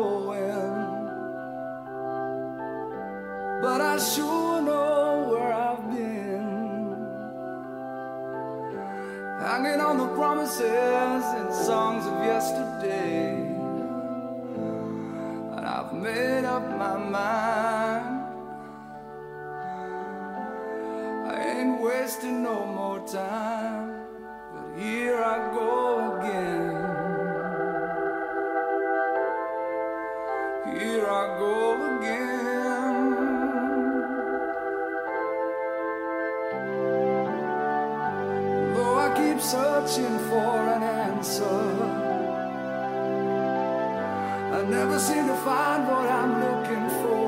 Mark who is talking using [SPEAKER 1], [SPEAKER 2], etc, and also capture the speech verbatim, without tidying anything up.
[SPEAKER 1] going, but I sure know where I've been. Hanging on the promises and songs of yesterday, and I've made up my mind. I ain't wasting no more time, but here I go again. Here I go again. Though I keep searching for an answer, I never seem to find what I'm looking for.